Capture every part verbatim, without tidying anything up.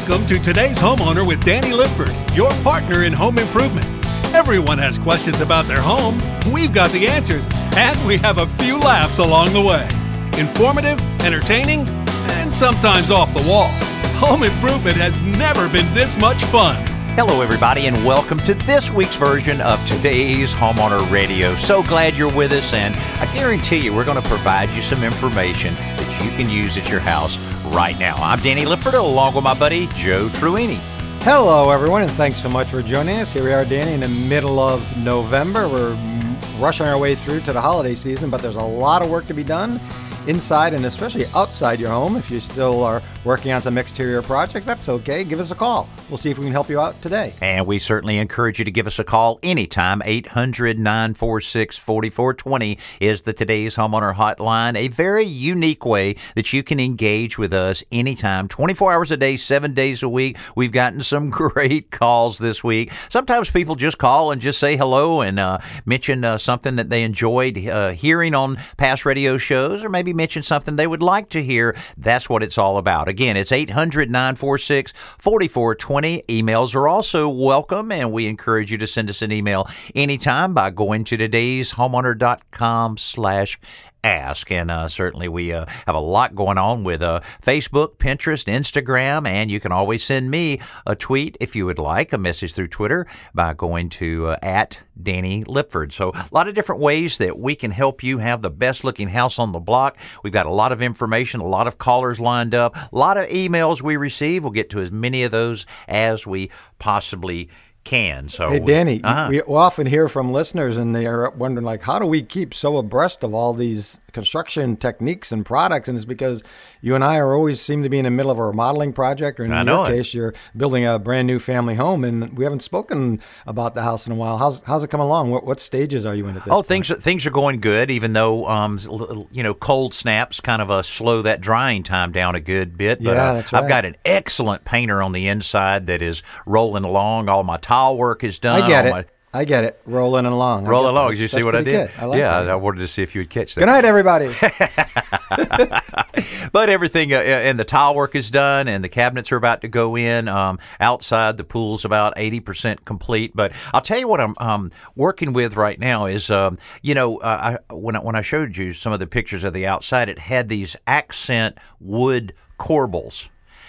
Welcome to Today's Homeowner with Danny Lipford, your partner in home improvement. Everyone has questions about their home. We've got the answers, and we have a few laughs along the way. Informative, entertaining, and sometimes off the wall. Home improvement has never been this much fun. Hello, everybody, and welcome to this week's version of Today's Homeowner Radio. So glad you're with us, and I guarantee you we're going to provide you some information that you can use at your house right now. I'm Danny Lipford, along with my buddy Joe Truini. Hello, everyone, and thanks so much for joining us. Here we are, Danny, in the middle of November. We're rushing our way through to the holiday season, but there's a lot of work to be done inside and especially outside your home. If you still are working on some exterior projects, that's okay. Give us a call. We'll see if we can help you out today. And we certainly encourage you to give us a call anytime. eight hundred, nine four six, four four two zero is the Today's Homeowner Hotline, a very unique way that you can engage with us anytime, twenty-four hours a day, seven days a week. We've gotten some great calls this week. Sometimes people just call and just say hello and uh, mention uh, something that they enjoyed uh, hearing on past radio shows, or maybe mention something they would like to hear. That's what it's all about. Again, it's eight hundred, nine four six, four four two zero. Emails are also welcome, and we encourage you to send us an email anytime by going to today's homeowner dot com slash ask. And uh, certainly we uh, have a lot going on with uh, Facebook, Pinterest, Instagram, and you can always send me a tweet if you would like, a message through Twitter by going to uh, at Danny Lipford. So a lot of different ways that we can help you have the best looking house on the block. We've got a lot of information, a lot of callers lined up, a lot of emails we receive. We'll get to as many of those as we possibly can. So, hey, Danny, uh-huh. we often hear from listeners, and they are wondering, like, how do we keep so abreast of all these construction techniques and products? And it's because you and I are always seem to be in the middle of a remodeling project, or in I your know case, it. you're building a brand new family home, and we haven't spoken about the house in a while. How's how's it coming along? What what stages are you in at this Oh, point? things are, things are going good, even though um you know cold snaps kind of uh, slow that drying time down a good bit. But Yeah, uh, that's right. I've got an excellent painter on the inside that is rolling along. All my tile work is done. I get all it. my, I get it. Rolling along. I Roll get along. that. Did you see That's what I pretty did? good. I like yeah, that. I wanted to see if you would catch that. Good night, everybody. But everything, uh, and the tile work is done, and the cabinets are about to go in. Um, outside, the pool's about eighty percent complete. But I'll tell you what I'm um, working with right now is, um, you know, uh, I, when, I, when I showed you some of the pictures of the outside, it had these accent wood corbels.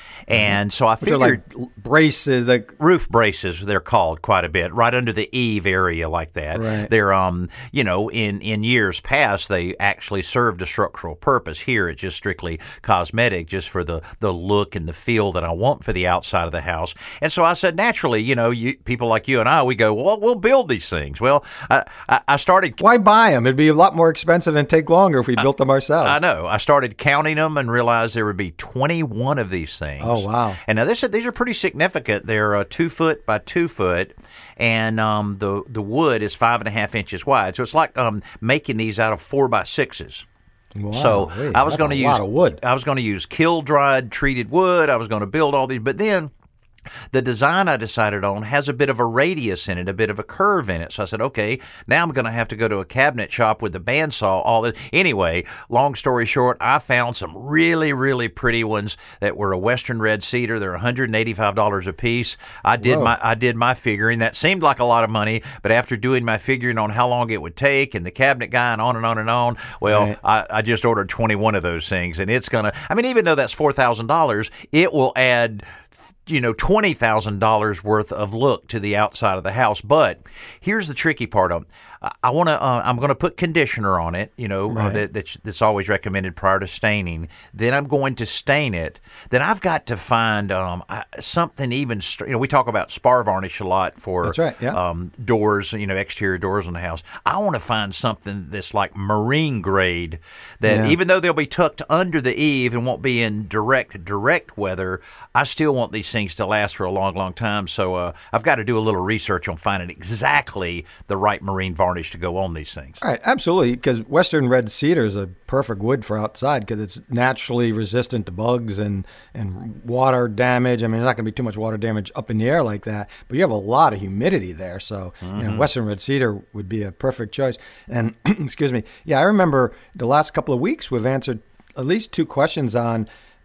And so I Which are figured like braces, like roof braces, they're called quite a bit, right under the eave area like that. Right. They're, um, you know, in, in years past, they actually served a structural purpose. Here, it's just strictly cosmetic, just for the, the look and the feel that I want for the outside of the house. And so I said, naturally, you know, you, people like you and I, we go, well, we'll build these things. Well, I, I, I started... why buy them? It'd be a lot more expensive and take longer if we built them ourselves. I know. I started counting them and realized there would be twenty-one of these things. Oh, wow. And now this, these are pretty significant. They're uh, two foot by two foot, and um, the the wood is five and a half inches wide. So it's like um, making these out of four by sixes. Wow, So wait, I was that's going to a use lot of wood. I was going to use kiln dried treated wood. I was going to build all these, but then the design I decided on has a bit of a radius in it, a bit of a curve in it. So I said, okay, now I'm going to have to go to a cabinet shop with the bandsaw, all this. Anyway, long story short, I found some really, really pretty ones that were a Western red cedar. They're one hundred eighty-five dollars a piece. I did Whoa. my I did my figuring. That seemed like a lot of money, but after doing my figuring on how long it would take and the cabinet guy and on and on and on, well, Right. I, I just ordered twenty-one of those things, and it's going to, I mean, even though that's four thousand dollars, it will add, you know, twenty thousand dollars worth of look to the outside of the house. But here's the tricky part of it. I want to. Uh, I'm going to put conditioner on it. You know, Right. uh, that, that's, that's always recommended prior to staining. Then I'm going to stain it. Then I've got to find um, I- something even. Str- you know, we talk about spar varnish a lot for That's right, yeah. um, doors. You know, exterior doors on the house. I want to find something that's like marine grade. That Yeah. even though they'll be tucked under the eave and won't be in direct direct weather, I still want these things to last for a long, long time. So uh, I've got to do a little research on finding exactly the right marine varnish to go on these things. All right, absolutely, because Western red cedar is a perfect wood for outside because it's naturally resistant to bugs and, and water damage. I mean, there's not going to be too much water damage up in the air like that, but you have a lot of humidity there. So, mm-hmm. you know, Western red cedar would be a perfect choice. And, excuse me, yeah, I remember the last couple of weeks we've answered at least two questions on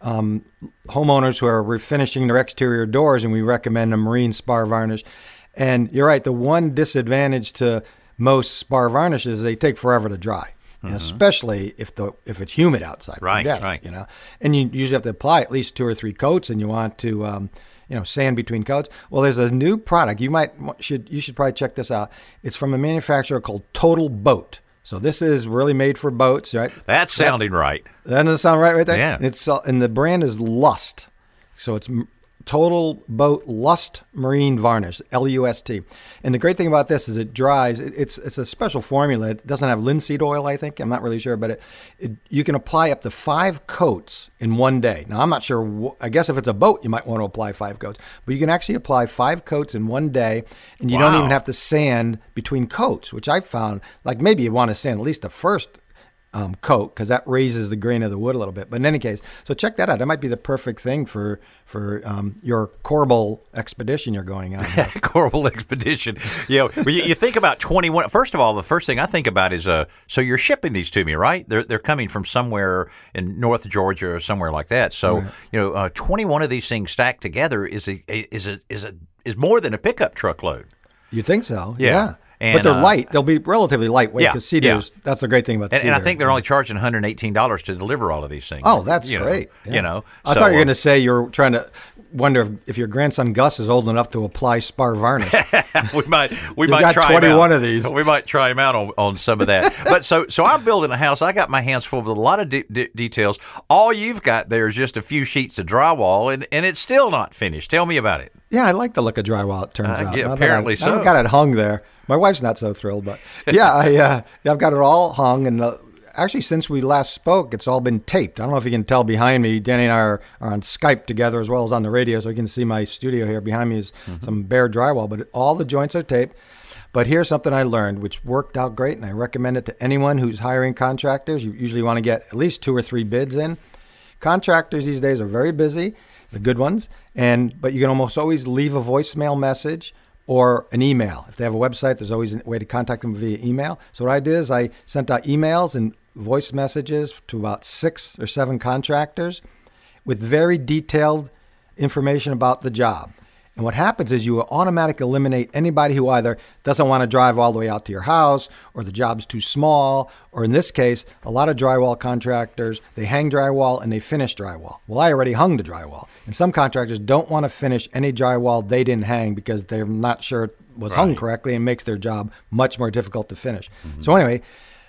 um, homeowners who are refinishing their exterior doors, and we recommend a marine spar varnish. And you're right, the one disadvantage to most spar varnishes is they take forever to dry. Mm-hmm. Especially if the if it's humid outside, right? Forget right. It, you know, and you usually have to apply at least two or three coats, and you want to, um, you know, sand between coats. Well, there's a new product you might should you should probably check this out. It's from a manufacturer called Total Boat. So this is really made for boats, right? That's sounding That's, right. That doesn't sound right, right there. Yeah. And it's uh, and the brand is Lust. So it's Total Boat Lust Marine Varnish, L U S T. And the great thing about this is it dries. It's it's a special formula. It doesn't have linseed oil, I think. I'm not really sure, but it, it you can apply up to five coats in one day. Now, I'm not sure. Wh- I guess if it's a boat, you might want to apply five coats. But you can actually apply five coats in one day, and you wow. don't even have to sand between coats, which I found, like maybe you want to sand at least the first Um, coat, because that raises the grain of the wood a little bit. But in any case, so check that out. That might be the perfect thing for for um, your Corbel expedition you're going on. Corbel expedition. You know, you, you think about twenty-one. First of all, the first thing I think about is uh, so you're shipping these to me, right? They're they're coming from somewhere in North Georgia or somewhere like that. So right. you know, uh, twenty-one of these things stacked together is a is a is a is more than a pickup truckload. You think so? Yeah. yeah. And, but they're uh, light. They'll be relatively lightweight because yeah, cedars, yeah. that's the great thing about and, cedar. And I think they're only charging one hundred eighteen dollars to deliver all of these things. Oh, that's you great. Know, yeah. You know, I so, thought you were going to say you're trying to wonder if, if your grandson Gus is old enough to apply spar varnish. we might we You've might got try twenty-one him out. of these. We might try him out on, on some of that. But so so I'm building a house. I got my hands full with a lot of de- de- details. All you've got there is just a few sheets of drywall, and, and it's still not finished. Tell me about it. Yeah, I like the look of drywall, it turns uh, out. Yeah, apparently I, so. I've got it hung there. My wife's not so thrilled, but yeah, I, uh, yeah I've got it all hung. And uh, actually, since we last spoke, it's all been taped. I don't know if you can tell behind me, Danny and I are, are on Skype together as well as on the radio, so you can see my studio here. Behind me is mm-hmm. some bare drywall, but all the joints are taped. But here's something I learned, which worked out great, and I recommend it to anyone who's hiring contractors. You usually want to get at least two or three bids in. Contractors these days are very busy, the good ones, and but you can almost always leave a voicemail message or an email. If they have a website, there's always a way to contact them via email. So what I did is I sent out emails and voice messages to about six or seven contractors with very detailed information about the job. And what happens is you automatically eliminate anybody who either doesn't want to drive all the way out to your house, or the job's too small, or in this case, a lot of drywall contractors, they hang drywall and they finish drywall. Well, I already hung the drywall. And some contractors don't want to finish any drywall they didn't hang because they're not sure it was right. hung correctly, and makes their job much more difficult to finish. Mm-hmm. So anyway,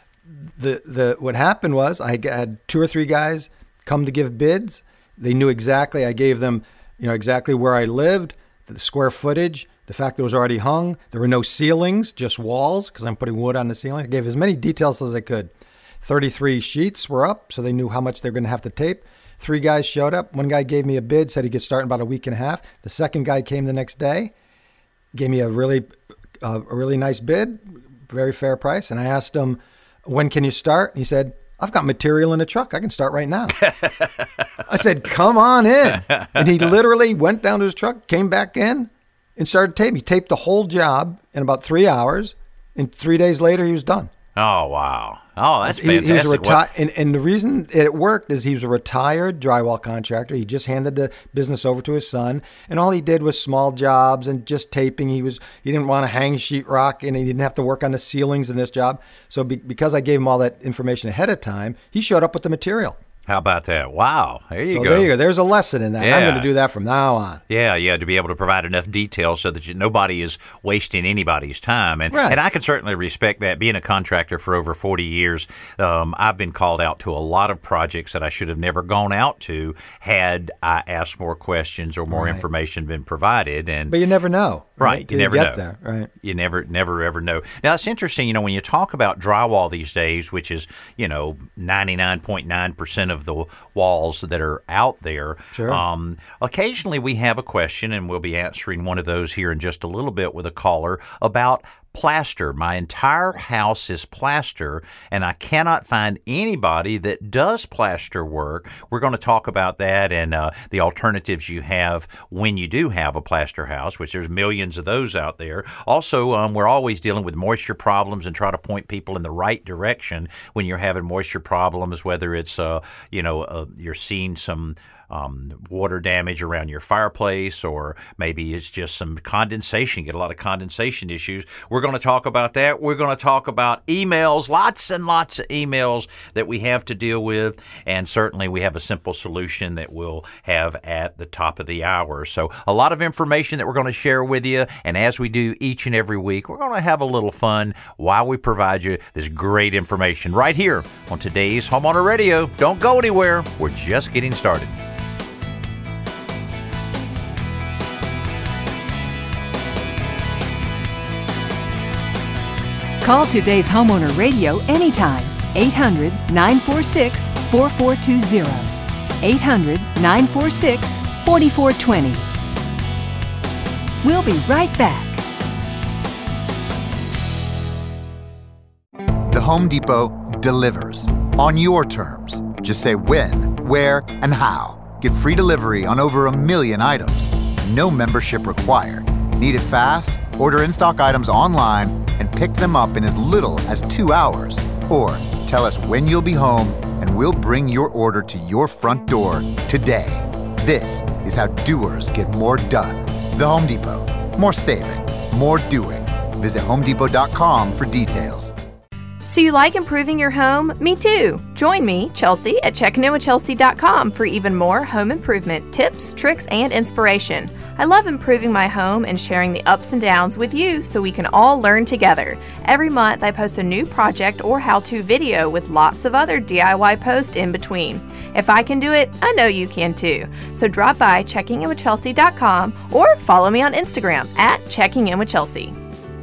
the the what happened was I had two or three guys come to give bids. They knew exactly, I gave them, you know, exactly where I lived, the square footage, the fact that it was already hung. There were no ceilings, just walls, because I'm putting wood on the ceiling. I gave as many details as I could. thirty-three sheets were up, so they knew how much they were going to have to tape. Three guys showed up. One guy gave me a bid, said he could start in about a week and a half. The second guy came the next day, gave me a really, uh, a really nice bid, very fair price. And I asked him, when can you start? And he said, I've got material in the truck. I can start right now. I said, come on in. And he literally went down to his truck, came back in, and started taping. He taped the whole job in about three hours. And three days later, he was done. Oh, wow. Oh, that's he, fantastic. He was a reti- and, and the reason it worked is he was a retired drywall contractor. He just handed the business over to his son, and all he did was small jobs and just taping. He was he didn't want to hang sheetrock, and he didn't have to work on the ceilings in this job. So be, because I gave him all that information ahead of time, he showed up with the material. How about that? Wow. There you so go. there you go. There's a lesson in that. Yeah. I'm going to do that from now on. Yeah, yeah, to be able to provide enough detail so that you, nobody is wasting anybody's time. And right. and I can certainly respect that. Being a contractor for over forty years, um, I've been called out to a lot of projects that I should have never gone out to had I asked more questions or more right. information been provided. And But you never know. Right, right? you you never get know. There. Right. You never, never, ever know. Now, it's interesting, you know, when you talk about drywall these days, which is, you know, ninety-nine point nine percent of the walls that are out there. Sure. Um, occasionally we have a question, and we'll be answering one of those here in just a little bit with a caller about plaster. My entire house is plaster, and I cannot find anybody that does plaster work. We're going to talk about that and uh, the alternatives you have when you do have a plaster house, which there's millions of those out there. Also, um, we're always dealing with moisture problems and try to point people in the right direction when you're having moisture problems, whether it's, uh, you know, uh, you're seeing some um, water damage around your fireplace, or maybe it's just some condensation. You get a lot of condensation issues. We're going to talk about that. We're going to talk about emails, lots and lots of emails that we have to deal with, and certainly we have a simple solution that we'll have at the top of the hour. So a lot of information that we're going to share with you, and as we do each and every week, we're going to have a little fun while we provide you this great information right here on today's Homeowner Radio. Don't go anywhere. We're just getting started. Call today's Homeowner Radio anytime. eight hundred, nine four six, four four two zero. eight hundred, nine four six, four four two zero. We'll be right back. The Home Depot delivers on your terms. Just say when, where, and how. Get free delivery on over a million items. No membership required. Need it fast? Order in-stock items online and pick them up in as little as two hours. Or tell us when you'll be home and we'll bring your order to your front door today. This is how doers get more done. The Home Depot. More saving, more doing. Visit home depot dot com for details. So you like improving your home? Me too. Join me, Chelsea, at checking in with chelsea dot com for even more home improvement tips, tricks, and inspiration. I love improving my home and sharing the ups and downs with you so we can all learn together. Every month I post a new project or how-to video with lots of other D I Y posts in between. If I can do it, I know you can too. So drop by checking in with chelsea dot com or follow me on Instagram at checking in with chelsea.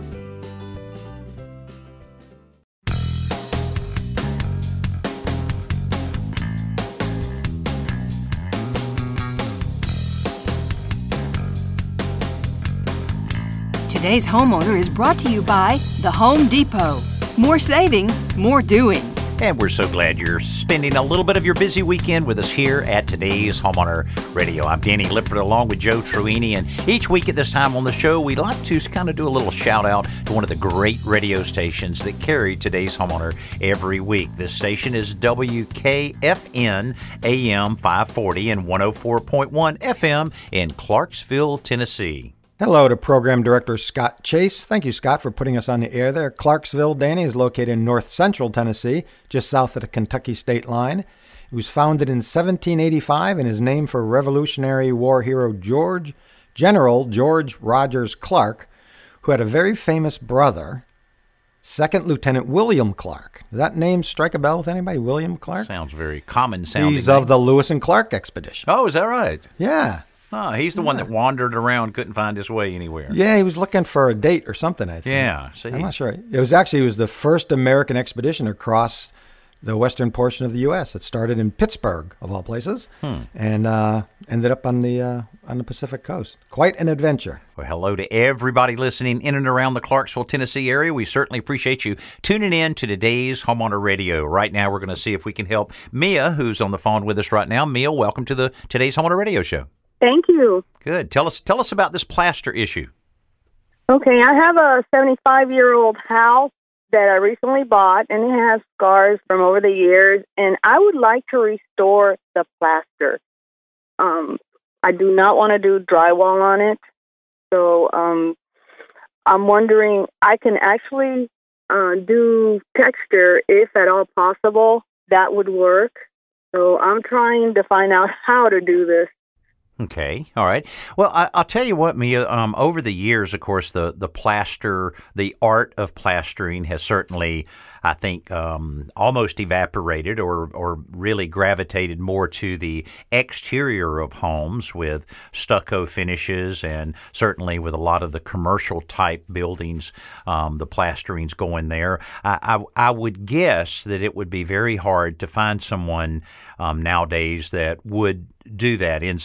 Today's Homeowner is brought to you by The Home Depot. More saving, more doing. And we're so glad you're spending a little bit of your busy weekend with us here at today's Homeowner Radio. I'm Danny Lipford along with Joe Truini, and each week at this time on the show, we'd like to kind of do a little shout out to one of the great radio stations that carry today's Homeowner every week. This station is W K F N A M five forty and one oh four point one F M in Clarksville, Tennessee. Hello to Program Director Scott Chase. Thank you, Scott, for putting us on the air there. Clarksville, Danny, is located in north central Tennessee, just south of the Kentucky state line. It was founded in seventeen eighty-five and is named for Revolutionary War hero George General George Rogers Clark, who had a very famous brother, Second Lieutenant William Clark. Does that name strike a bell with anybody? William Clark? Sounds very common sounding. He's of the Lewis and Clark expedition. Oh, is that right? Yeah. Oh, he's the yeah. one that wandered around, couldn't find his way anywhere. Yeah, he was looking for a date or something, I think. Yeah. See. I'm not sure. It was actually it was the first American expedition across the western portion of the U S It started in Pittsburgh, of all places, hmm. and uh, ended up on the uh, on the Pacific coast. Quite an adventure. Well, hello to everybody listening in and around the Clarksville, Tennessee area. We certainly appreciate you tuning in to today's Homeowner Radio. Right now, we're going to see if we can help Mia, who's on the phone with us right now. Mia, welcome to the today's Homeowner Radio show. Thank you. Good. Tell us tell us about this plaster issue. Okay, I have a seventy-five-year-old house that I recently bought, and it has scars from over the years, and I would like to restore the plaster. Um, I do not want to do drywall on it, so um, I'm wondering, I can actually uh, do texture if at all possible. That would work. So I'm trying to find out how to do this. Okay. All right. Well, I, I'll tell you what, Mia, um, over the years, of course, the, the plaster, the art of plastering has certainly, I think, um, almost evaporated or, or really gravitated more to the exterior of homes with stucco finishes, and certainly with a lot of the commercial type buildings, um, the plastering's going there. I, I, I would guess that it would be very hard to find someone um, nowadays that would do that inside the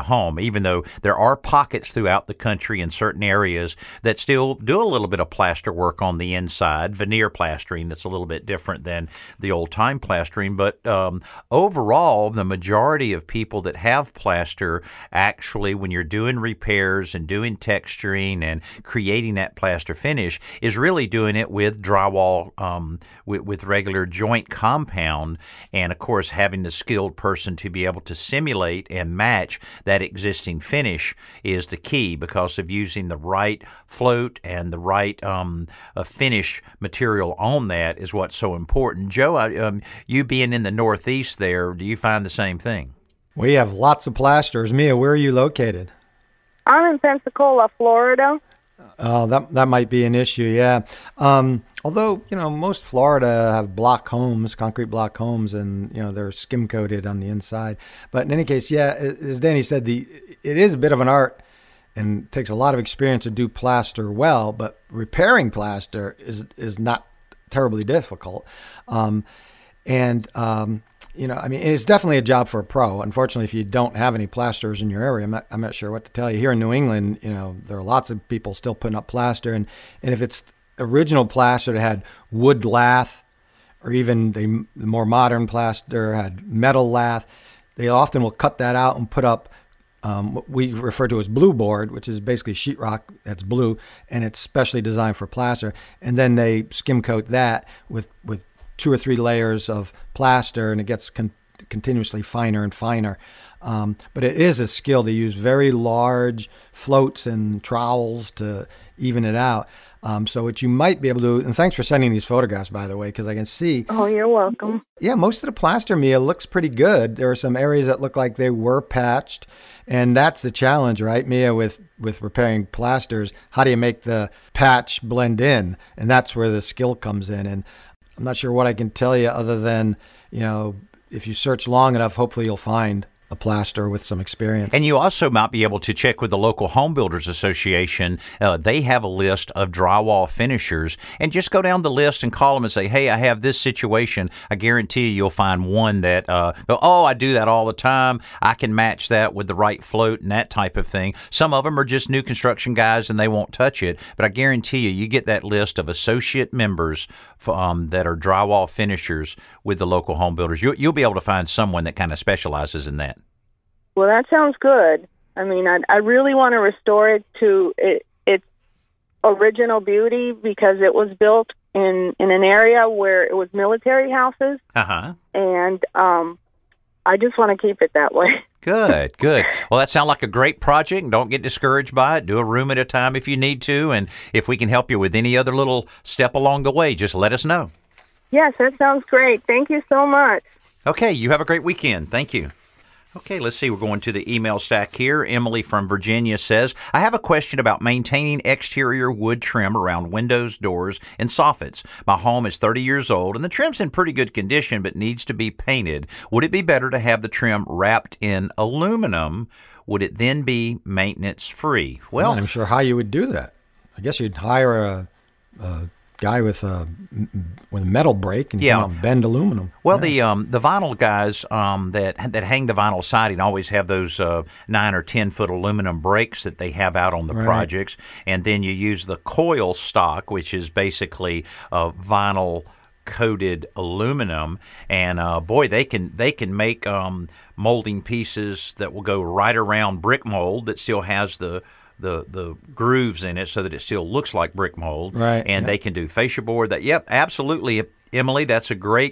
home, even though there are pockets throughout the country in certain areas that still do a little bit of plaster work on the inside, veneer plastering that's a little bit different than the old-time plastering. But um, overall, the majority of people that have plaster actually, when you're doing repairs and doing texturing and creating that plaster finish, is really doing it with drywall, um, with, with regular joint compound, and of course having the skilled person to be able to simulate and match that existing finish is the key, because of using the right float and the right um, uh, finish material on that is what's so important. Joe, I, um, you being in the Northeast there, do you find the same thing? We have lots of plasters. Mia, where are you located? I'm in Pensacola, Florida. Oh, that that might be an issue, yeah. Um, although, you know, most Florida have block homes, concrete block homes, and, you know, they're skim coated on the inside. But in any case, yeah, as Danny said, the it is a bit of an art and takes a lot of experience to do plaster well, but repairing plaster is is not terribly difficult. Um, and, um, you know, I mean, it's definitely a job for a pro. Unfortunately, if you don't have any plasterers in your area, I'm not, I'm not sure what to tell you. Here in New England, you know, there are lots of people still putting up plaster. And, and if it's original plaster that had wood lath, or even the more modern plaster had metal lath, they often will cut that out and put up um, what we refer to as blue board, which is basically sheetrock that's blue, and it's specially designed for plaster. And then they skim coat that with, with two or three layers of plaster, and it gets con- continuously finer and finer. Um, but it is a skill. They use very large floats and trowels to even it out. Um, so what you might be able to do, and thanks for sending these photographs, by the way, because I can see. Oh, you're welcome. Yeah, most of the plaster, Mia, looks pretty good. There are some areas that look like they were patched, and that's the challenge, right, Mia, with, with repairing plasters. How do you make the patch blend in? And that's where the skill comes in. And I'm not sure what I can tell you other than, you know, if you search long enough, hopefully you'll find a plaster with some experience. And you also might be able to check with the local Home Builders Association. Uh, they have a list of drywall finishers, and just go down the list and call them and say, hey, I have this situation. I guarantee you you'll find one that, uh, oh, I do that all the time. I can match that with the right float and that type of thing. Some of them are just new construction guys and they won't touch it, but I guarantee you, you get that list of associate members um, that are drywall finishers with the local home builders. You, you'll be able to find someone that kind of specializes in that. Well, that sounds good. I mean, I, I really want to restore it to it, its original beauty, because it was built in, in an area where it was military houses. Uh-huh. And um, I just want to keep it that way. Good, good. Well, that sounds like a great project. Don't get discouraged by it. Do a room at a time if you need to. And if we can help you with any other little step along the way, just let us know. Yes, that sounds great. Thank you so much. Okay, you have a great weekend. Thank you. Okay, let's see. We're going to the email stack here. Emily from Virginia says, I have a question about maintaining exterior wood trim around windows, doors, and soffits. My home is thirty years old, and the trim's in pretty good condition but needs to be painted. Would it be better to have the trim wrapped in aluminum? Would it then be maintenance-free? Well, I'm not even sure how you would do that. I guess you'd hire a, a guy with a with a metal brake and yeah. come out and bend aluminum. Well, yeah. the um, the vinyl guys um, that that hang the vinyl siding always have those uh, nine or ten foot aluminum brakes that they have out on the right. projects, and then you use the coil stock, which is basically uh, vinyl coated aluminum, and uh, boy, they can they can make um, molding pieces that will go right around brick mold that still has the the the grooves in it so that it still looks like brick mold. Right. And yep. they can do fascia board. That yep, absolutely, Emily. That's a great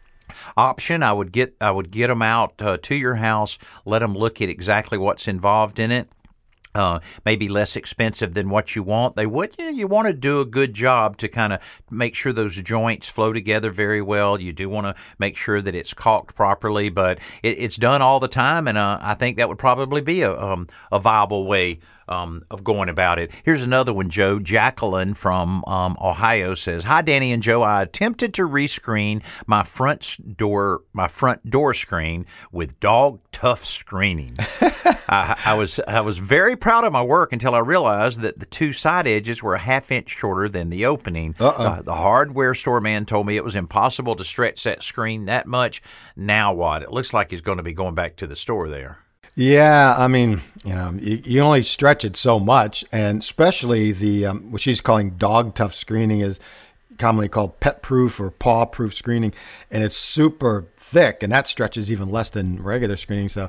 option. I would get I would get them out uh, to your house, let them look at exactly what's involved in it. Uh, maybe less expensive than what you want. They would, you know, you want to do a good job to kind of make sure those joints flow together very well. You do want to make sure that it's caulked properly, but it, it's done all the time, and uh, I think that would probably be a um, a viable way Um, of going about it. Here's another one, Joe. Jacqueline from um, Ohio says, "Hi, Danny and Joe. I attempted to rescreen my front door, my front door screen with Dog Tough screening. I, I was I was very proud of my work until I realized that the two side edges were a half inch shorter than the opening. Uh, the hardware store man told me it was impossible to stretch that screen that much. Now what? It looks like he's going to be going back to the store there." Yeah, I mean, you know, you, you only stretch it so much, and especially the um, what she's calling dog tough screening is commonly called pet proof or paw proof screening, and it's super thick, and that stretches even less than regular screening. So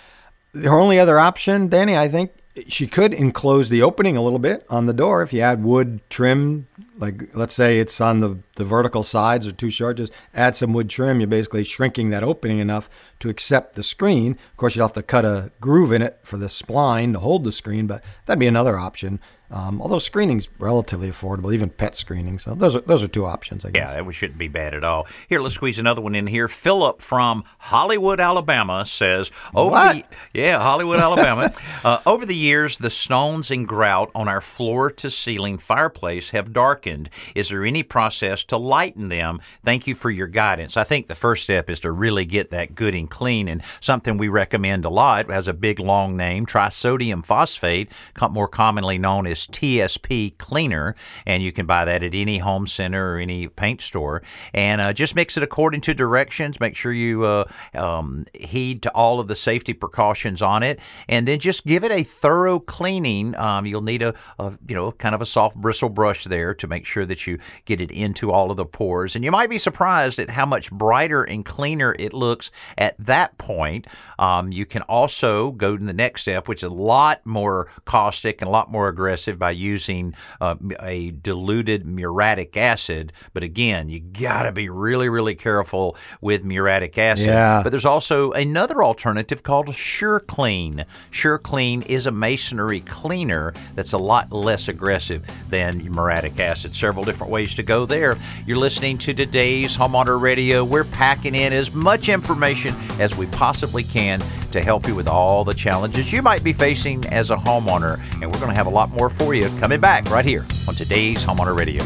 her only other option, Danny, I think she could enclose the opening a little bit on the door if you add wood trim. Like, let's say it's on the, the vertical sides are too short, just add some wood trim. You're basically shrinking that opening enough to accept the screen. Of course, you'll have to cut a groove in it for the spline to hold the screen, but that'd be another option. Um, although screening's relatively affordable, even pet screening. So those are those are two options, I guess. Yeah, that shouldn't be bad at all. Here, let's squeeze another one in here. Philip from Hollywood, Alabama says, over What? the yeah, Hollywood, Alabama. uh, over the years, the stones and grout on our floor-to-ceiling fireplace have darkened. Is there any process to lighten them? Thank you for your guidance. I think the first step is to really get that good and clean, and something we recommend a lot has a big, long name, trisodium phosphate, more commonly known as T S P cleaner, and you can buy that at any home center or any paint store. And uh, just mix it according to directions. Make sure you uh, um, heed to all of the safety precautions on it, and then just give it a thorough cleaning. Um, you'll need a, a you know kind of a soft bristle brush there to make sure that you get it into all of the pores. And you might be surprised at how much brighter and cleaner it looks at that point. Um, you can also go to the next step, which is a lot more caustic and a lot more aggressive, by using uh, a diluted muriatic acid. But again, you got to be really, really careful with muriatic acid. Yeah. But there's also another alternative called SureClean. SureClean is a masonry cleaner that's a lot less aggressive than muriatic acid. Several different ways to go there. You're listening to today's Homeowner Radio. We're packing in as much information as we possibly can to help you with all the challenges you might be facing as a homeowner. And we're going to have a lot more for you coming back right here on today's Homeowner Radio.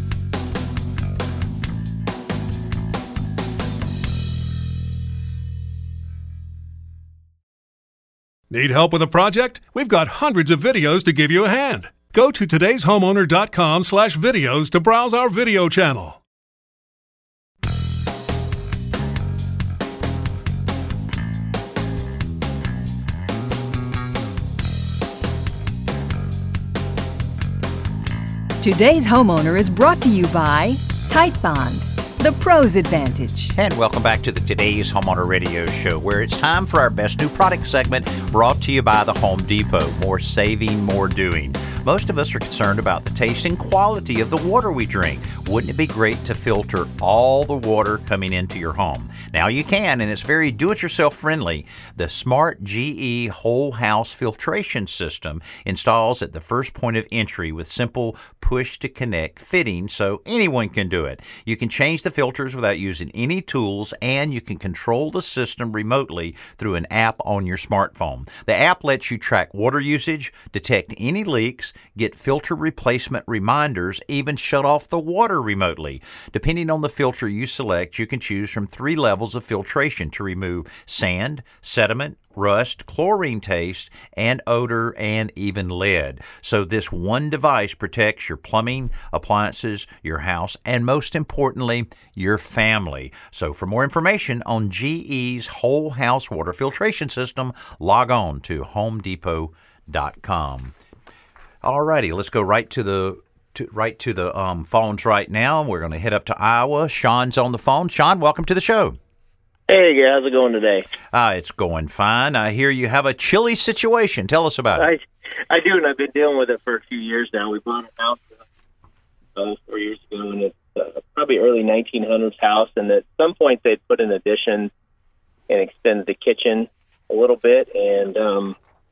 Need help with a project? We've got hundreds of videos to give you a hand. Go to today's homeowner dot com slash videos to browse our video channel. Today's Homeowner is brought to you by Tite Bond, the Pro's Advantage. And welcome back to the Today's Homeowner Radio Show, where it's time for our Best New Product segment, brought to you by the Home Depot. More saving, more doing. Most of us are concerned about the taste and quality of the water we drink. Wouldn't it be great to filter all the water coming into your home? Now you can, and it's very do-it-yourself friendly. The Smart G E Whole House Filtration System installs at the first point of entry with simple push-to-connect fitting, so anyone can do it. You can change the filters without using any tools, and you can control the system remotely through an app on your smartphone. The app lets you track water usage, detect any leaks, get filter replacement reminders, even shut off the water remotely. Depending on the filter you select, you can choose from three levels of filtration to remove sand, sediment, rust, chlorine taste, and odor, and even lead. So this one device protects your plumbing, appliances, your house, and most importantly, your family. So for more information on G E's Whole House Water Filtration System, log on to home depot dot com. All righty, let's go right to the to, right to the um, phones right now. We're going to head up to Iowa. Sean's on the phone. Sean, welcome to the show. Hey, how's it going today? Uh, it's going fine. I hear you have a chilly situation. Tell us about it. I, I do, and I've been dealing with it for a few years now. We bought a house uh, four years ago, and it's uh, probably early nineteen hundreds house, and at some point they'd put an addition and extended the kitchen a little bit, and um,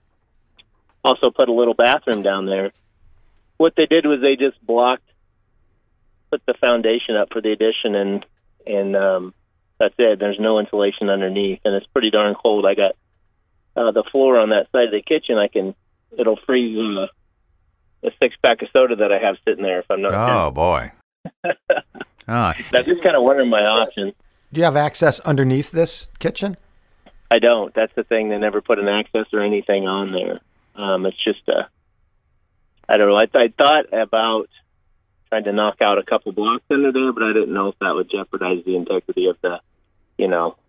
also put a little bathroom down there. What they did was they just blocked, put the foundation up for the addition, and and um, that's it. There's no insulation underneath, and it's pretty darn cold. I got uh, the floor on that side of the kitchen. I can, it'll freeze uh, a six pack of soda that I have sitting there if I'm not. Oh boy! oh. I'm just kind of wondering my options. Do you have access underneath this kitchen? I don't. That's the thing. They never put an access or anything on there. Um, it's just a. I don't know. I, I thought about trying to knock out a couple blocks under there, but I didn't know if that would jeopardize the integrity of the, you know,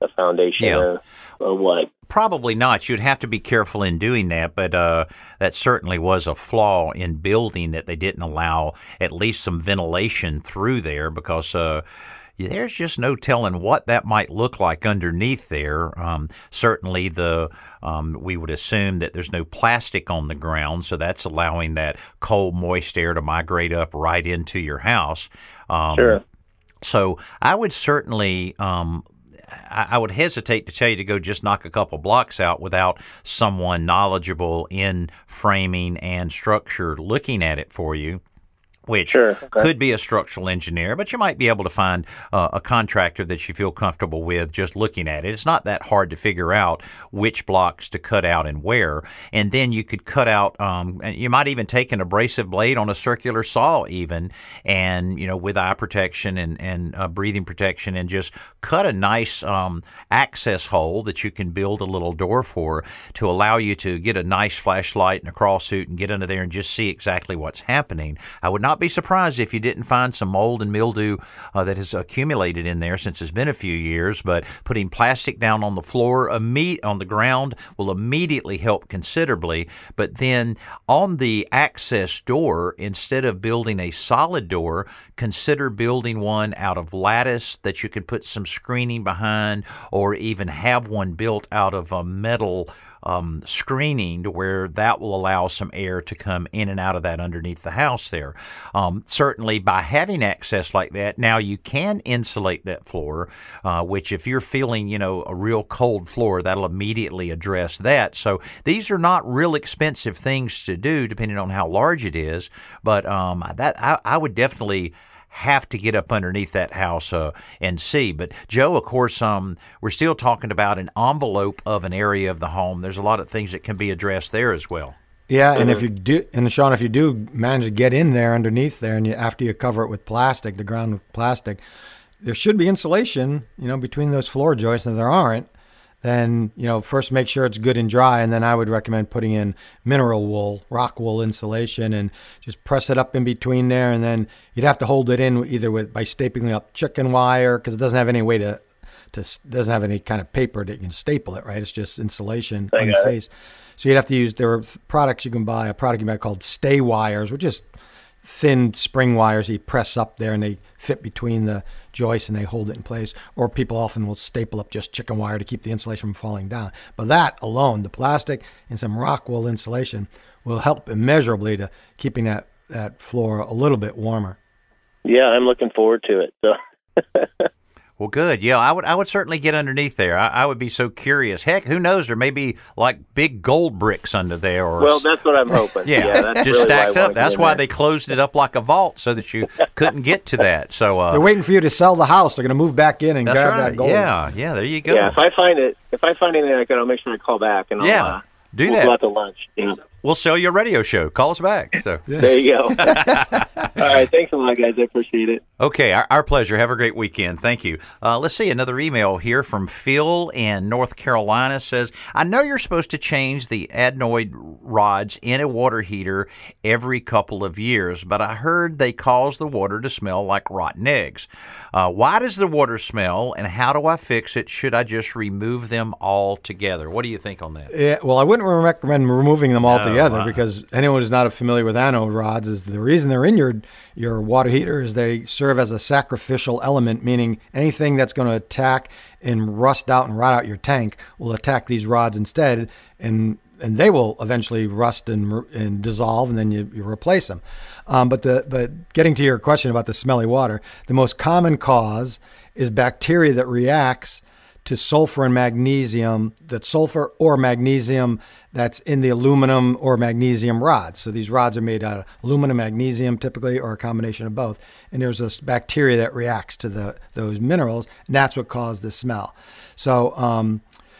a foundation Yeah. or, or what. Probably not. You'd have to be careful in doing that, but uh, that certainly was a flaw in building, that they didn't allow at least some ventilation through there, because uh, there's just no telling what that might look like underneath there. Um, certainly, the um, we would assume that there's no plastic on the ground, so that's allowing that cold, moist air to migrate up right into your house. Um, Sure. So I would certainly, um, I I would hesitate to tell you to go just knock a couple blocks out without someone knowledgeable in framing and structure looking at it for you, which Sure, okay. could be a structural engineer, but you might be able to find uh, a contractor that you feel comfortable with just looking at it. It's not that hard to figure out which blocks to cut out and where. And then you could cut out, um, and you might even take an abrasive blade on a circular saw even, and, you know, with eye protection and, and uh, breathing protection, and just cut a nice um, access hole that you can build a little door for to allow you to get a nice flashlight and a crawl suit and get under there and just see exactly what's happening. I would not be surprised if you didn't find some mold and mildew uh, that has accumulated in there since it's been a few years, but putting plastic down on the floor, imme- on the ground, will immediately help considerably. But then on the access door, instead of building a solid door, consider building one out of lattice that you can put some screening behind, or even have one built out of a metal Um, screening, to where that will allow some air to come in and out of that underneath the house there. Um, certainly, by having access like that, now you can insulate that floor, uh, which if you're feeling, you know, a real cold floor, that'll immediately address that. So these are not real expensive things to do, depending on how large it is. But um, that I, I would definitely have to get up underneath that house uh, and see. But Joe, of course, um, we're still talking about an envelope of an area of the home. There's a lot of things that can be addressed there as well. Yeah, and if you do, and Sean, if you do manage to get in there underneath there, and you, after you cover it with plastic, the ground with plastic, there should be insulation, you know, between those floor joists. And if there aren't, then, you know, first make sure it's good and dry, and then I would recommend putting in mineral wool, rock wool insulation, and just press it up in between there. And then you'd have to hold it in either with by stapling up chicken wire, because it doesn't have any way to, to doesn't have any kind of paper that you can staple it, right? It's just insulation on the face. So you'd have to use, there are products you can buy, a product you can buy called stay wires, which is thin spring wires you press up there, and they fit between the joists and they hold it in place. Or people often will staple up just chicken wire to keep the insulation from falling down. But that alone, the plastic and some rock wool insulation, will help immeasurably to keeping that, that floor a little bit warmer. Yeah, I'm looking forward to it. So. Well, good. Yeah, I would I would certainly get underneath there. I, I would be so curious. Heck, who knows? There may be like big gold bricks under there. Or well, that's what I'm hoping. Yeah, yeah that's just really stacked why up. That's why they closed it up like a vault, so that you couldn't get to that. So uh, they're waiting for you to sell the house. They're going to move back in and that's grab right. that gold. Yeah, yeah. There you go. Yeah, if I find it, if I find anything like that, I'll make sure I call back and I'll, yeah, uh, do we'll that. go out to lunch. Yeah. We'll sell you a radio show. Call us back. So there you go. All right, thanks a lot, guys. I appreciate it. Okay, our, our pleasure. Have a great weekend. Thank you. Uh, let's see, another email here from Phil in North Carolina says, I know you're supposed to change the adenoid rods in a water heater every couple of years, but I heard they cause the water to smell like rotten eggs. Uh, why does the water smell, and how do I fix it? Should I just remove them all together? What do you think on that? Yeah, well, I wouldn't recommend removing them altogether, uh, because anyone who's not familiar with anode rods, is the reason they're in your your water heater is they serve as a sacrificial element, meaning anything that's going to attack and rust out and rot out your tank will attack these rods instead, and and they will eventually rust and and dissolve, and then you, you replace them. Um, but the but getting to your question about the smelly water, the most common cause is bacteria that reacts to sulfur and magnesium, that sulfur or magnesium that's in the aluminum or magnesium rods. So these rods are made out of aluminum, magnesium typically, or a combination of both. And there's this bacteria that reacts to the those minerals, and that's what caused the smell. So um,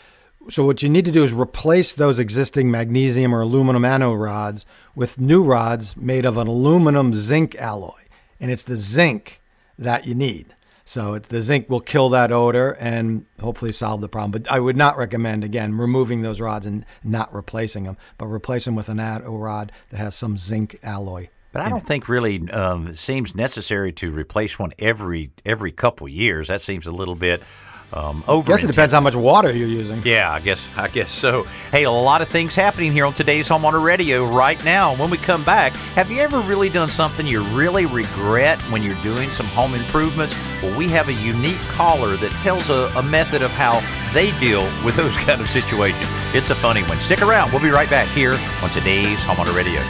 so what you need to do is replace those existing magnesium or aluminum anode rods with new rods made of an aluminum zinc alloy. And it's the zinc that you need. So it's, the zinc will kill that odor and hopefully solve the problem. But I would not recommend, again, removing those rods and not replacing them, but replace them with an anode rod that has some zinc alloy. But I don't think really um, it seems necessary to replace one every every couple years. That seems a little bit um, over. I guess it depends how much water you're using. Yeah, I guess I guess so. Hey, a lot of things happening here on Today's Homeowner Radio right now. When we come back, have you ever really done something you really regret when you're doing some home improvements? Well, we have a unique caller that tells a, a method of how they deal with those kind of situations. It's a funny one. Stick around. We'll be right back here on Today's Homeowner Radio.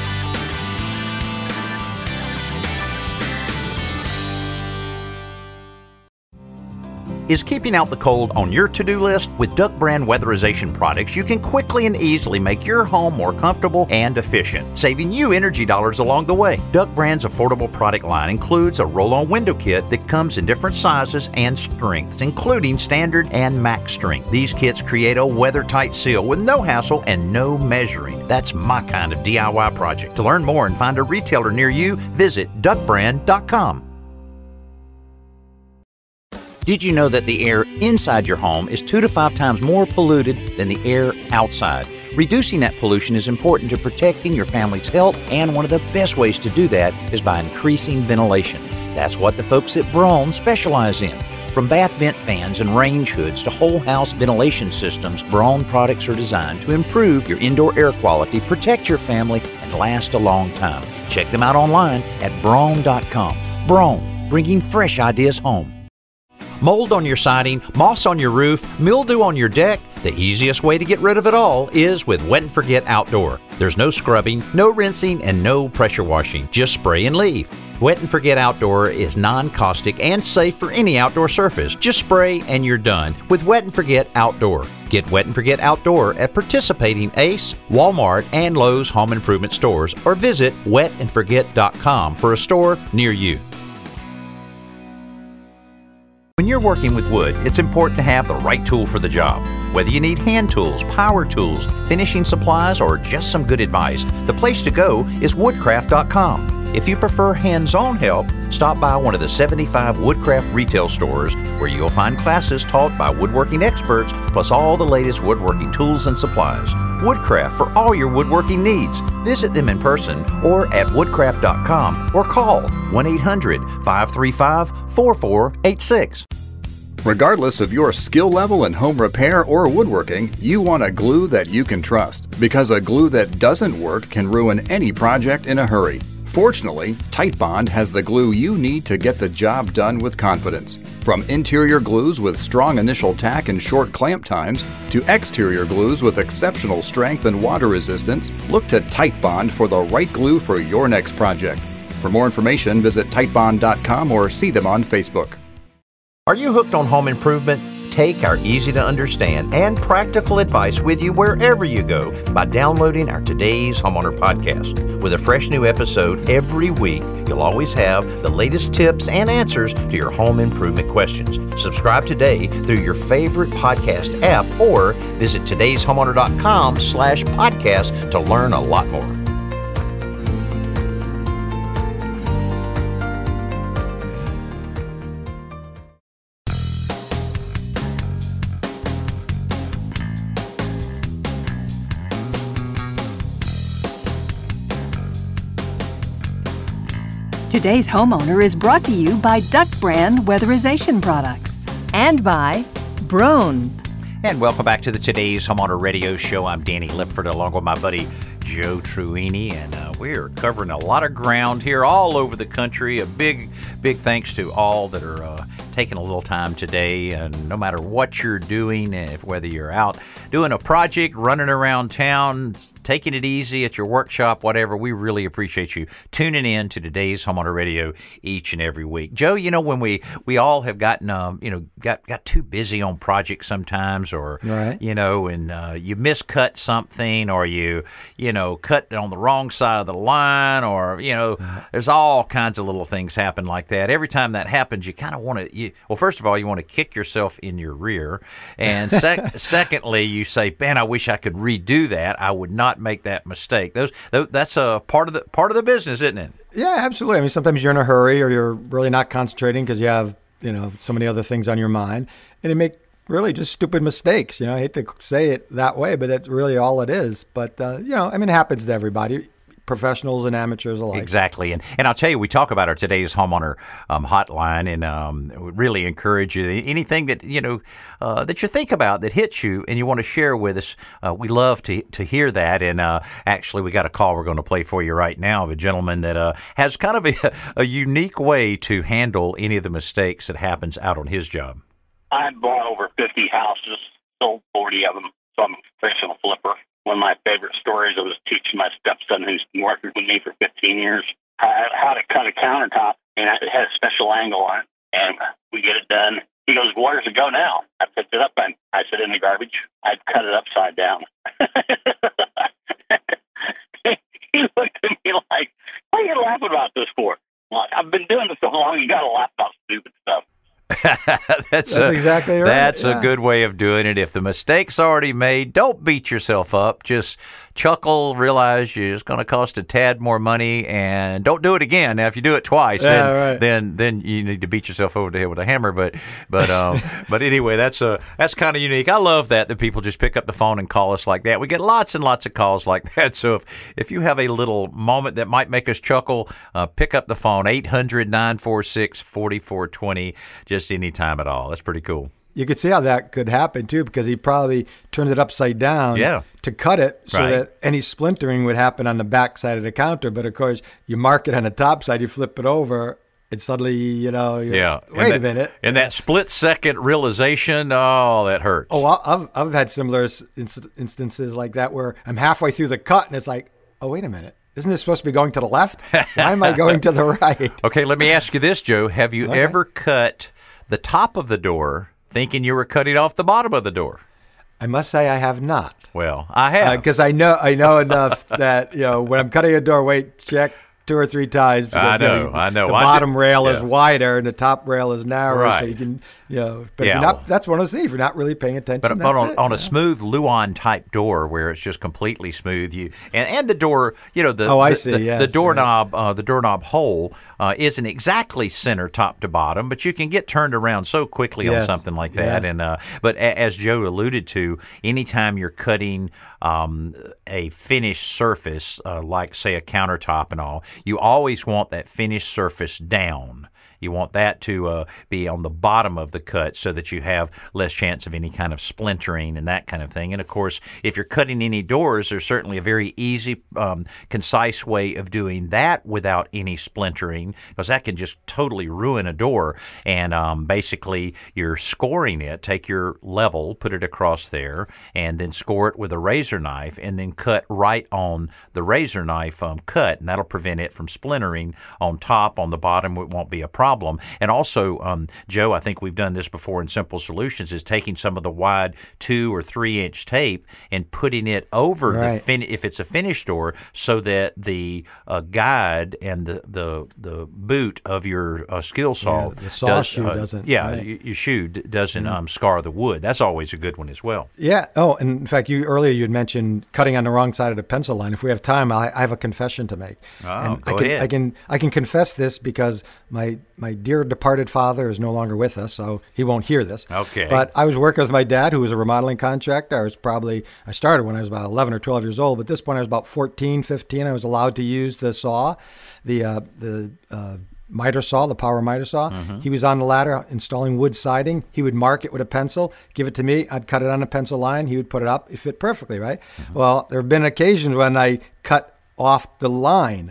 Is keeping out the cold on your to-do list? With Duck Brand weatherization products, you can quickly and easily make your home more comfortable and efficient, saving you energy dollars along the way. Duck Brand's affordable product line includes a roll-on window kit that comes in different sizes and strengths, including standard and max strength. These kits create a weather-tight seal with no hassle and no measuring. That's my kind of D I Y project. To learn more and find a retailer near you, visit duck brand dot com. Did you know that the air inside your home is two to five times more polluted than the air outside? Reducing that pollution is important to protecting your family's health, and one of the best ways to do that is by increasing ventilation. That's what the folks at Braun specialize in. From bath vent fans and range hoods to whole house ventilation systems, Braun products are designed to improve your indoor air quality, protect your family, and last a long time. Check them out online at braun dot com. Braun, bringing fresh ideas home. Mold on your siding, moss on your roof, mildew on your deck? The easiest way to get rid of it all is with Wet and Forget Outdoor. There's no scrubbing, no rinsing, and no pressure washing. Just spray and leave. Wet and Forget Outdoor is non-caustic and safe for any outdoor surface. Just spray and you're done with Wet and Forget Outdoor. Get Wet and Forget Outdoor at participating Ace, Walmart, and Lowe's home improvement stores, or visit wet and forget dot com for a store near you. When you're working with wood, it's important to have the right tool for the job. Whether you need hand tools, power tools, finishing supplies, or just some good advice, the place to go is woodcraft dot com. If you prefer hands-on help, stop by one of the seventy-five Woodcraft retail stores where you'll find classes taught by woodworking experts, plus all the latest woodworking tools and supplies. Woodcraft for all your woodworking needs. Visit them in person or at woodcraft dot com or call one eight hundred, five three five, four four eight six. Regardless of your skill level in home repair or woodworking, you want a glue that you can trust, because a glue that doesn't work can ruin any project in a hurry. Fortunately, Titebond has the glue you need to get the job done with confidence. From interior glues with strong initial tack and short clamp times to exterior glues with exceptional strength and water resistance, look to Titebond for the right glue for your next project. For more information, visit titebond dot com or see them on Facebook. Are you hooked on home improvement? Take our easy-to-understand and practical advice with you wherever you go by downloading our Today's Homeowner podcast. With a fresh new episode every week, you'll always have the latest tips and answers to your home improvement questions. Subscribe today through your favorite podcast app or visit todays homeowner dot com slash podcast to learn a lot more. Today's Homeowner is brought to you by Duck Brand Weatherization Products and by Braun. And welcome back to the Today's Homeowner Radio Show. I'm Danny Lipford along with my buddy Joe Truini, and uh, we're covering a lot of ground here all over the country. A big, big thanks to all that are uh, taking a little time today, and no matter what you're doing, if whether you're out doing a project, running around town, taking it easy at your workshop, whatever, we really appreciate you tuning in to Today's Homeowner Radio each and every week. Joe, you know, when we, we all have gotten, um, you know, got, got too busy on projects sometimes, or, right. you know, and uh, you miscut something, or you, you know, cut on the wrong side of the line, or, you know, there's all kinds of little things happen like that. Every time that happens, you kind of want to, well, first of all, you want to kick yourself in your rear. And sec- secondly, you say, man, I wish I could redo that. I would not make that mistake. Those, that's a part of the part of the business, isn't it? Yeah, absolutely. I mean, sometimes you're in a hurry, or you're really not concentrating because you have, you know, so many other things on your mind, and you make really just stupid mistakes. You know, I hate to say it that way, but that's really all it is. But, uh, you know, I mean, it happens to everybody. professionals and amateurs alike. Exactly. And and I'll tell you, we talk about our today's homeowner um, hotline, and um, we really encourage you. Anything that, you know, uh, that you think about that hits you and you want to share with us, uh, we love to to hear that. And uh, actually, we got a call we're going to play for you right now of a gentleman that uh, has kind of a, a unique way to handle any of the mistakes that happens out on his job. I bought over fifty houses, sold forty of them, so I'm a professional flipper. One of my favorite stories, I was teaching my stepson who's worked with me for fifteen years how to cut a countertop, and it had a special angle on it, and we get it done. He goes, "Where does it go now?" I picked it up, and I said, "In the garbage." I'd cut it upside down. He looked at me like, "What are you laughing about this for?" Well, I've been doing this so long, you got to laugh about stupid stuff. that's that's a, exactly right. That's yeah. a good way of doing it. If the mistake's already made, don't beat yourself up. Just chuckle, realize it's going to cost a tad more money, and don't do it again. Now, if you do it twice, yeah, then, right. then then you need to beat yourself over the head with a hammer. But but um, but anyway, that's a that's kind of unique. I love that that people just pick up the phone and call us like that. We get lots and lots of calls like that. So if if you have a little moment that might make us chuckle, uh, pick up the phone, eight hundred, nine four six, four four two zero, just any time at all. That's pretty cool. You could see how that could happen, too, because he probably turned it upside down yeah. to cut it so right. that any splintering would happen on the back side of the counter. But, of course, you mark it on the top side, you flip it over, and suddenly, you know, you're, yeah. wait that, a minute. And that split-second realization, oh, that hurts. Oh, I've, I've had similar inst- instances like that where I'm halfway through the cut, and it's like, oh, wait a minute. Isn't this supposed to be going to the left? Why am I going to the right? Okay, let me ask you this, Joe. Have you okay. ever cut the top of the door thinking you were cutting off the bottom of the door? I must say I have not. Well, I have. Because uh, I know I know enough that, you know, when I'm cutting a door, wait, check two or three times. Because, I know, you know, I know. The I bottom did, rail yeah. is wider and the top rail is narrower, right. so you can, you know. But yeah, if you're not, that's one of those things. If you're not really paying attention, But, that's but on, it, on yeah. a smooth Luan type door where it's just completely smooth, you and, and the door, you know, the oh, I the, see, the, yes, the doorknob, right. uh, the doorknob hole uh, isn't exactly center top to bottom, but you can get turned around so quickly yes. on something like that. Yeah. And uh, but a, as Joe alluded to, anytime you're cutting um, a finished surface, uh, like say a countertop and all, you always want that finished surface down. You want that to uh, be on the bottom of the cut so that you have less chance of any kind of splintering and that kind of thing. And, of course, if you're cutting any doors, there's certainly a very easy, um, concise way of doing that without any splintering, because that can just totally ruin a door. And um, basically, you're scoring it. Take your level, put it across there, and then score it with a razor knife, and then cut right on the razor knife um, cut, and that'll prevent it from splintering on top. On the bottom, it won't be a problem. Problem. And also, um, Joe, I think we've done this before in Simple Solutions, is taking some of the wide two or three inch tape and putting it over right. the fin- if it's a finished door, so that the uh, guide and the, the the boot of your uh, skill saw, yeah, the saw does, shoe uh, doesn't. Yeah, right. your shoe doesn't mm. um, scar the wood. That's always a good one as well. Yeah. Oh, and in fact, you earlier you had mentioned cutting on the wrong side of the pencil line. If we have time, I, I have a confession to make. Oh, and go I can, ahead. I can I can confess this because my my dear departed father is no longer with us, so he won't hear this. Okay. But I was working with my dad, who was a remodeling contractor. I was probably, I started when I was about eleven or twelve years old, but at this point I was about fourteen, fifteen. I was allowed to use the saw, the uh, the uh, miter saw, the power miter saw. Mm-hmm. He was on the ladder installing wood siding. He would mark it with a pencil, give it to me. I'd cut it on a pencil line. He would put it up. It fit perfectly, right? Mm-hmm. Well, there have been occasions when I cut off the line.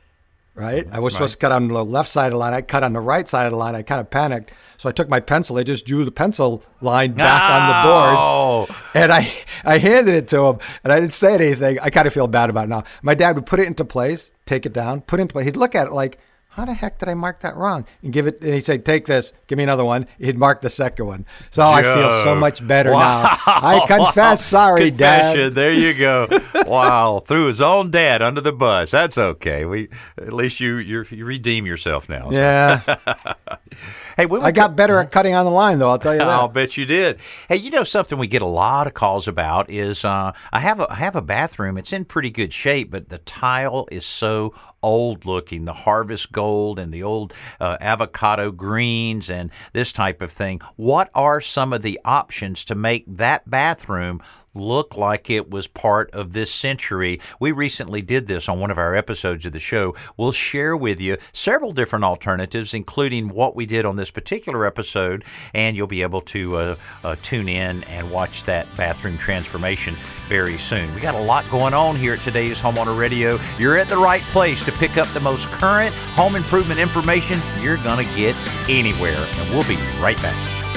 Right? I was right. supposed to cut on the left side of the line. I cut on the right side of the line. I kind of panicked. So I took my pencil. I just drew the pencil line back oh. on the board. And I, I handed it to him. And I didn't say anything. I kind of feel bad about it now. My dad would put it into place, take it down, put it into place. He'd look at it like, how the heck did I mark that wrong? And give it. And he'd say, take this. Give me another one. He'd mark the second one. So Joe. I feel so much better wow. now. I confess. Sorry, Confession. Dad. There you go. Wow. Threw his own dad under the bus. That's okay. We At least you you you redeem yourself now. So. Yeah. Hey, we I got better at cutting on the line, though. I'll tell you that. I'll bet you did. Hey, you know something we get a lot of calls about is uh, I have a I have a bathroom. It's in pretty good shape, but the tile is so old looking, the harvest gold and the old uh, avocado greens and this type of thing. What are some of the options to make that bathroom look like it was part of this century? We recently did this on one of our episodes of the show. We'll share with you several different alternatives, including what we did on this particular episode, and you'll be able to uh, uh, tune in and watch that bathroom transformation very soon. We got a lot going on here at Today's Homeowner Radio. You're at the right place to pick up the most current home improvement information you're going to get anywhere, and we'll be right back.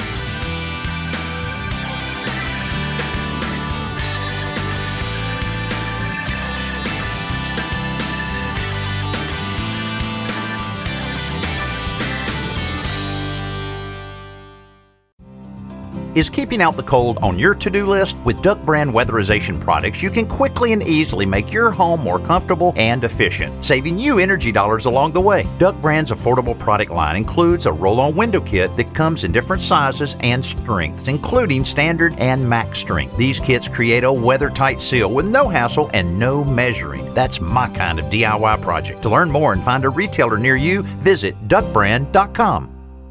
Is keeping out the cold on your to-do list? With Duck Brand weatherization products, you can quickly and easily make your home more comfortable and efficient, saving you energy dollars along the way. Duck Brand's affordable product line includes a roll-on window kit that comes in different sizes and strengths, including standard and max strength. These kits create a weather-tight seal with no hassle and no measuring. That's my kind of D I Y project. To learn more and find a retailer near you, visit duck brand dot com.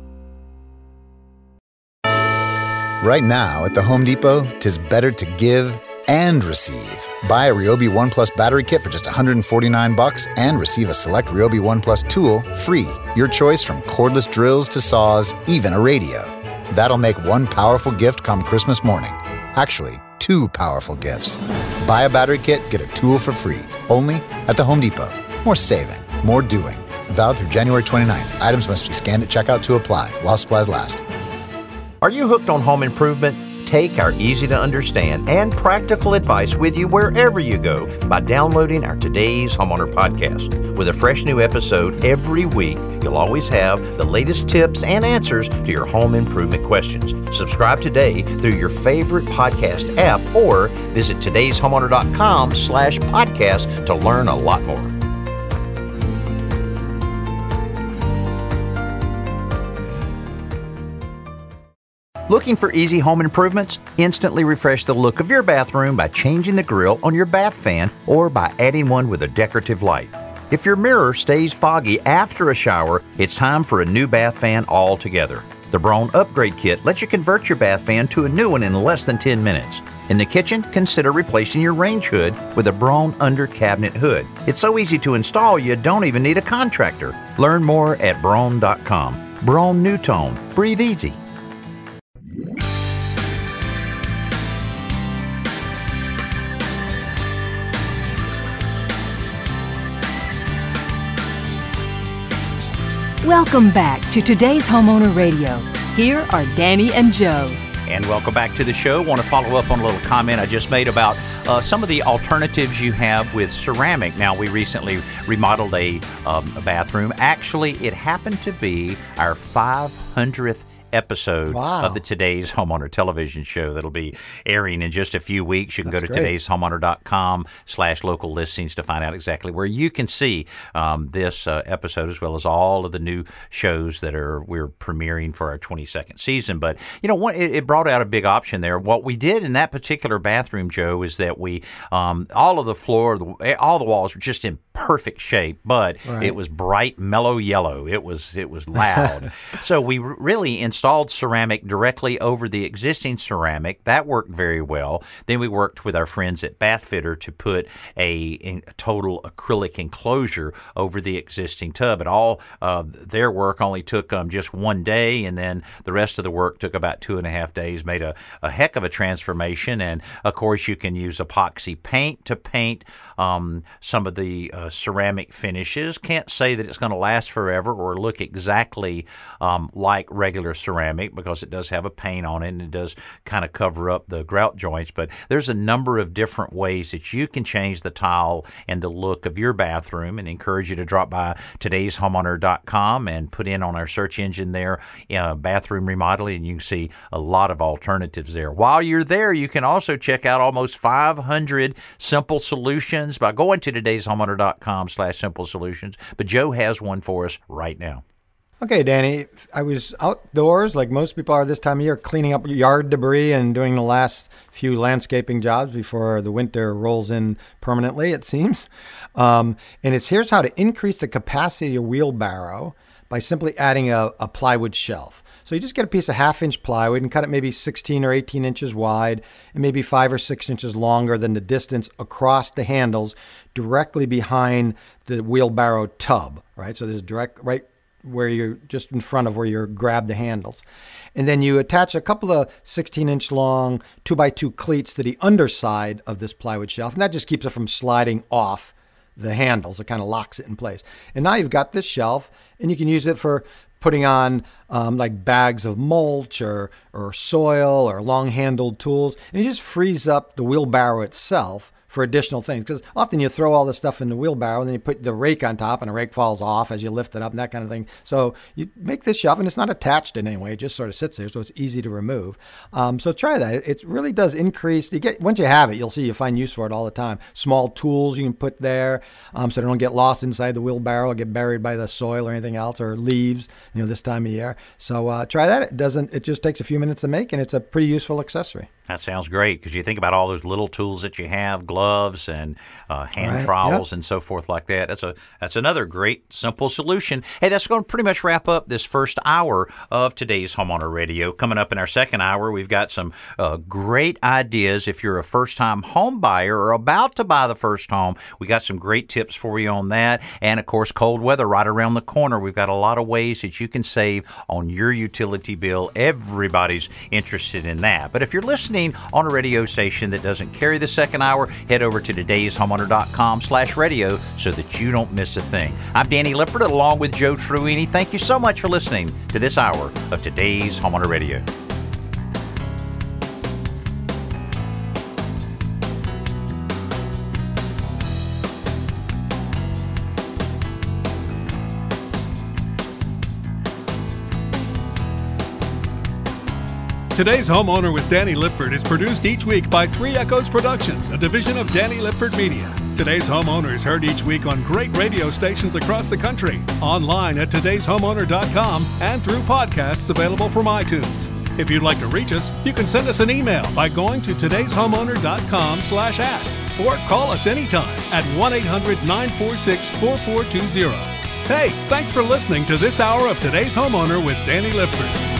Right now at the Home Depot, 'tis better to give and receive. Buy a Ryobi One Plus battery kit for just one hundred forty-nine bucks and receive a select Ryobi One Plus tool free. Your choice from cordless drills to saws, even a radio. That'll make one powerful gift come Christmas morning. Actually, two powerful gifts. Buy a battery kit, get a tool for free. Only at the Home Depot. More saving, more doing. Valid through January twenty-ninth. Items must be scanned at checkout to apply while supplies last. Are you hooked on home improvement? Take our easy-to-understand and practical advice with you wherever you go by downloading our Today's Homeowner podcast. With a fresh new episode every week, you'll always have the latest tips and answers to your home improvement questions. Subscribe today through your favorite podcast app or visit todays homeowner dot com slash podcast to learn a lot more. Looking for easy home improvements? Instantly refresh the look of your bathroom by changing the grill on your bath fan or by adding one with a decorative light. If your mirror stays foggy after a shower, it's time for a new bath fan altogether. The Braun Upgrade Kit lets you convert your bath fan to a new one in less than ten minutes. In the kitchen, consider replacing your range hood with a Braun under cabinet hood. It's so easy to install you don't even need a contractor. Learn more at braun dot com. Braun NuTone. Breathe easy. Welcome back to Today's Homeowner Radio. Here are Danny and Joe. And welcome back to the show. Want to follow up on a little comment I just made about uh, some of the alternatives you have with ceramic. Now, we recently remodeled a, um, a bathroom. Actually, it happened to be our five hundredth episode wow. of the Today's Homeowner television show that'll be airing in just a few weeks. You can That's go to great. todays homeowner dot com slash local listings to find out exactly where you can see um, this uh, episode, as well as all of the new shows that are we're premiering for our twenty-second season. But, you know, one, it, it brought out a big option there. What we did in that particular bathroom, Joe, is that we, um, all of the floor, the, all the walls were just in perfect shape, but right. it was bright, mellow yellow. It was, it was loud. So we r- really installed ceramic directly over the existing ceramic. That worked very well. Then we worked with our friends at Bathfitter to put a, a total acrylic enclosure over the existing tub. And all uh, their work only took um, just one day, and then the rest of the work took about two and a half days. Made a, a heck of a transformation. And of course, you can use epoxy paint to paint um, some of the uh, ceramic finishes. Can't say that it's going to last forever or look exactly um, like regular ceramic, because it does have a paint on it and it does kind of cover up the grout joints. But there's a number of different ways that you can change the tile and the look of your bathroom, and encourage you to drop by todays homeowner dot com and put in on our search engine there uh, bathroom remodeling, and you can see a lot of alternatives there. While you're there, you can also check out almost five hundred simple solutions by going to todays homeowner dot com slash simple solutions. But Joe has one for us right now. Okay, Danny, I was outdoors like most people are this time of year, cleaning up yard debris and doing the last few landscaping jobs before the winter rolls in permanently, it seems. Um, and it's here's how to increase the capacity of your wheelbarrow by simply adding a, a plywood shelf. So you just get a piece of half-inch plywood and cut it maybe sixteen or eighteen inches wide and maybe five or six inches longer than the distance across the handles directly behind the wheelbarrow tub, right? So there's direct right where you're just in front of where you grab the handles. And then you attach a couple of sixteen-inch long two by two cleats to the underside of this plywood shelf, and that just keeps it from sliding off the handles. It kind of locks it in place. And now you've got this shelf, and you can use it for putting on um, like bags of mulch or, or soil or long-handled tools. And it just frees up the wheelbarrow itself for additional things. Because often you throw all this stuff in the wheelbarrow and then you put the rake on top and the rake falls off as you lift it up and that kind of thing. So you make this shelf and it's not attached in any way. It just sort of sits there, so it's easy to remove. Um, so try that. It really does increase. You get Once you have it, you'll see you find use for it all the time. Small tools you can put there um, so they don't get lost inside the wheelbarrow or get buried by the soil or anything else or leaves, you know, this time of year. So uh, try that. It doesn't. It just takes a few minutes to make, and it's a pretty useful accessory. That sounds great, because you think about all those little tools that you have, gloves and uh, hand right. trowels Yep. and so forth like that. That's a that's another great, simple solution. Hey, that's going to pretty much wrap up this first hour of today's Homeowner Radio. Coming up in our second hour, we've got some uh, great ideas if you're a first-time home buyer or about to buy the first home. We got some great tips for you on that. And, of course, cold weather right around the corner. We've got a lot of ways that you can save on your utility bill. Everybody's interested in that. But if you're listening on a radio station that doesn't carry the second hour, head over to todays homeowner dot com slash radio so that you don't miss a thing. I'm Danny Lipford along with Joe Truini. Thank you so much for listening to this hour of Today's Homeowner Radio. Today's Homeowner with Danny Lipford is produced each week by Three Echoes Productions, a division of Danny Lipford Media. Today's Homeowner is heard each week on great radio stations across the country, online at todays homeowner dot com, and through podcasts available from iTunes. If you'd like to reach us, you can send us an email by going to todays homeowner dot com slash ask or call us anytime at one eight hundred nine four six four four two zero. Hey, thanks for listening to this hour of Today's Homeowner with Danny Lipford.